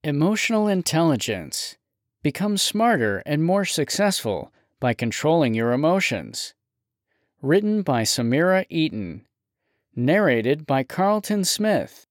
Emotional intelligence. Become smarter and more successful by controlling your emotions. Written by Samira Eaton. Narrated by Carlton Smith.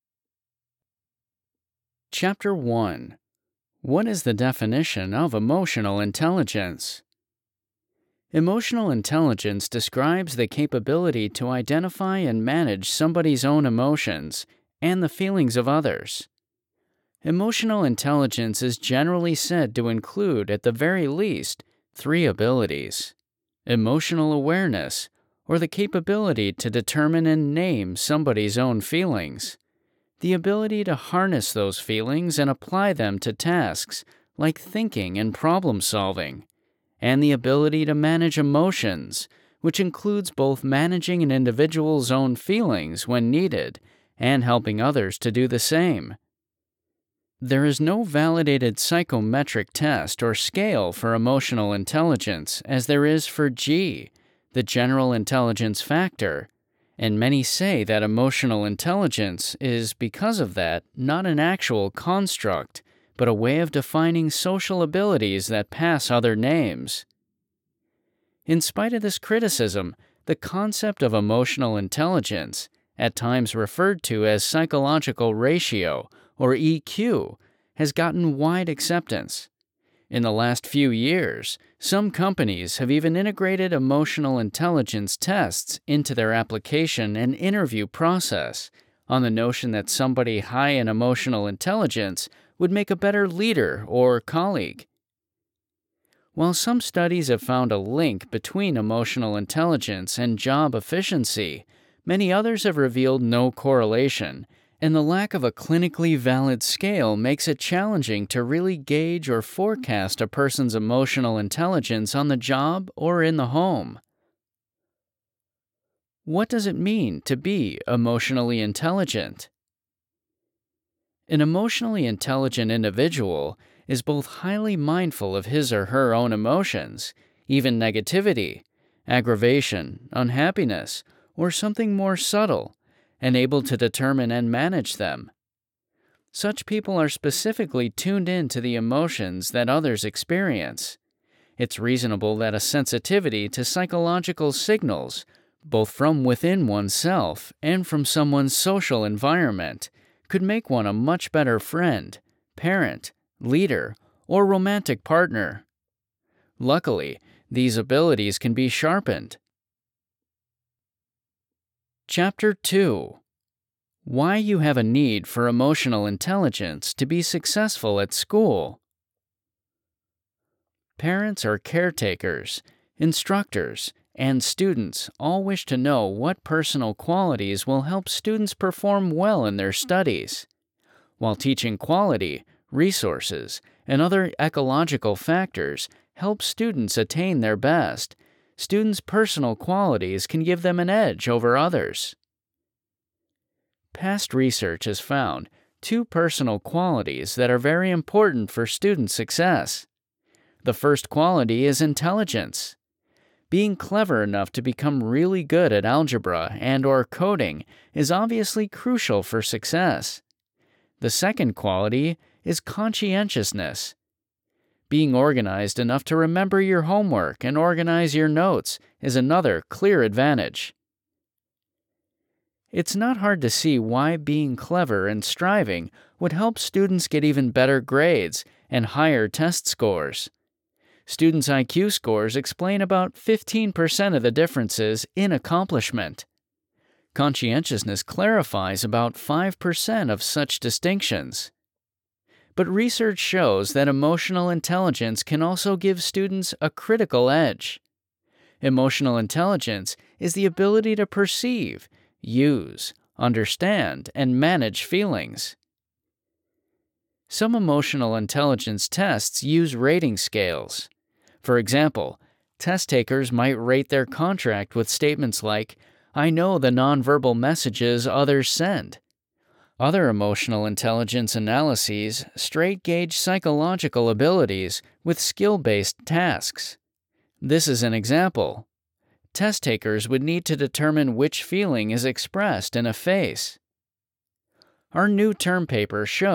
Chapter 1. What is the definition of emotional intelligence? Emotional intelligence describes the capability to identify and manage somebody's own emotions and the feelings of others. Emotional intelligence is generally said to include, at the very least, 3 abilities: emotional awareness, or the capability to determine and name somebody's own feelings, the ability to harness those feelings and apply them to tasks like thinking and problem solving, and the ability to manage emotions, which includes both managing an individual's own feelings when needed and helping others to do the same. There is no validated psychometric test or scale for emotional intelligence as there is for G, the general intelligence factor, and many say that emotional intelligence is, because of that, not an actual construct, but a way of defining social abilities that pass other names. In spite of this criticism, the concept of emotional intelligence, at times referred to as psychological ratio, or EQ, has gotten wide acceptance. In the last few years, some companies have even integrated emotional intelligence tests into their application and interview process, on the notion that somebody high in emotional intelligence would make a better leader or colleague. While some studies have found a link between emotional intelligence and job efficiency, many others have revealed no correlation, and the lack of a clinically valid scale makes it challenging to really gauge or forecast a person's emotional intelligence on the job or in the home. What does it mean to be emotionally intelligent? An emotionally intelligent individual is both highly mindful of his or her own emotions, even negativity, aggravation, unhappiness, or something more subtle, and able to determine and manage them. Such people are specifically tuned in to the emotions that others experience. It's reasonable that a sensitivity to psychological signals, both from within oneself and from someone's social environment, could make one a much better friend, parent, leader, or romantic partner. Luckily, these abilities can be sharpened. Chapter 2. Why you have a need for emotional intelligence to be successful at school. Parents or caretakers, instructors, and students all wish to know what personal qualities will help students perform well in their studies. While teaching quality, resources, and other ecological factors help students attain their best, students' personal qualities can give them an edge over others. Past research has found 2 personal qualities that are very important for student success. The first quality is intelligence. Being clever enough to become really good at algebra and/or coding is obviously crucial for success. The second quality is conscientiousness. Being organized enough to remember your homework and organize your notes is another clear advantage. It's not hard to see why being clever and striving would help students get even better grades and higher test scores. Students' IQ scores explain about 15% of the differences in accomplishment. Conscientiousness clarifies about 5% of such distinctions. But research shows that emotional intelligence can also give students a critical edge. Emotional intelligence is the ability to perceive, use, understand, and manage feelings. Some emotional intelligence tests use rating scales. For example, test takers might rate their contract with statements like, "I know the nonverbal messages others send." Other emotional intelligence analyses straight gauge psychological abilities with skill-based tasks. This is an example. Test takers would need to determine which feeling is expressed in a face. Our new term paper shows